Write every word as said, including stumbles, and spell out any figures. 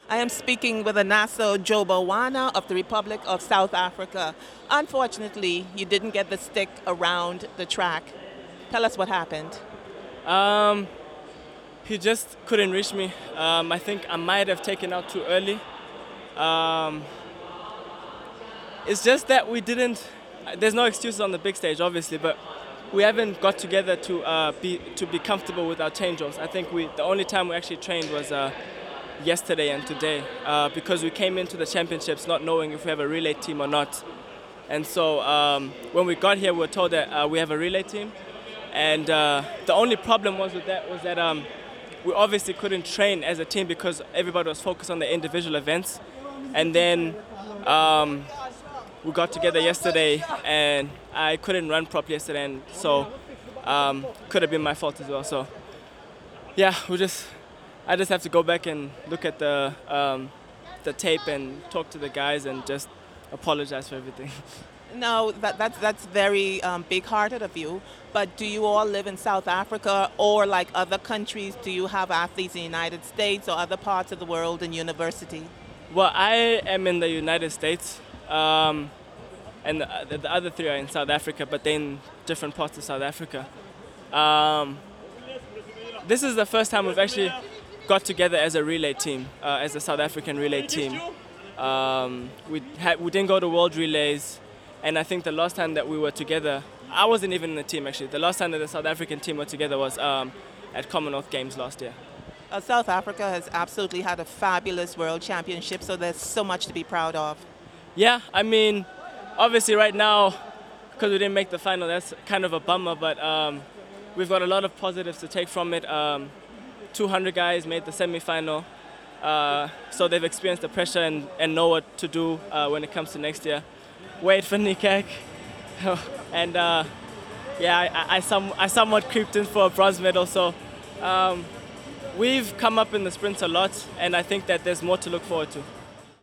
I am speaking with Anaso Jobawana of the Republic of South Africa. Unfortunately, you didn't get the stick around the track. Tell us what happened. Um, he just couldn't reach me. Um, I think I might have taken out too early. Um, it's just that we didn't. There's no excuses on the big stage, obviously, but we haven't got together to uh, be to be comfortable with our changeovers. I think we the only time we actually trained was uh, yesterday and today uh, because we came into the championships not knowing if we have a relay team or not. And so um, when we got here, we were told that uh, we have a relay team. And uh, the only problem was with that was that um, we obviously couldn't train as a team because everybody was focused on the individual events. And then um, we got together yesterday, and I couldn't run properly yesterday, and so um, could have been my fault as well. So yeah, we just I just have to go back and look at the um, the tape and talk to the guys and just apologize for everything. No, that, that's, that's very um, big-hearted of you. But do you all live in South Africa, or like other countries, do you have athletes in the United States or other parts of the world in university? Well, I am in the United States, um, and the, the other three are in South Africa, but they're in different parts of South Africa. Um, this is the first time we've actually got together as a relay team, uh, as a South African relay team. Um, we, had, we didn't go to World Relays, and I think the last time that we were together, I wasn't even in the team actually. The last time that the South African team were together was um, at Commonwealth Games last year. Uh, South Africa has absolutely had a fabulous World Championship, so there's so much to be proud of. Yeah, I mean, obviously right now, because we didn't make the final, that's kind of a bummer, but um, we've got a lot of positives to take from it. Um, two hundred guys made the semi-final, uh, so they've experienced the pressure and, and know what to do uh, when it comes to next year. Wait for Nikak. and uh, yeah, I, I, some, I somewhat creeped in for a bronze medal, so um, we've come up in the sprints a lot, and I think that there's more to look forward to.